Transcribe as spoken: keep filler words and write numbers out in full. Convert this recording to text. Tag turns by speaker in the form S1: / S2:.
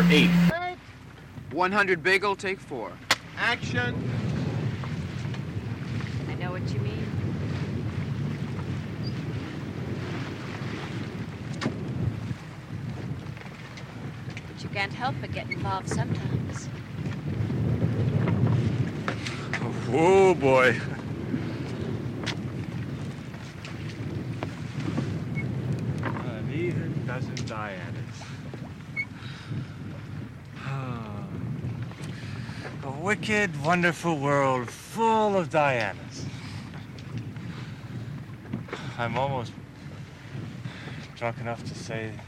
S1: eight.
S2: one hundred bagel, take four.
S1: Action.
S3: I know what you mean. But you can't help but get involved sometimes.
S1: Oh, boy. An even dozen Dianas. A wicked, wonderful world full of Dianas. I'm almost drunk enough to say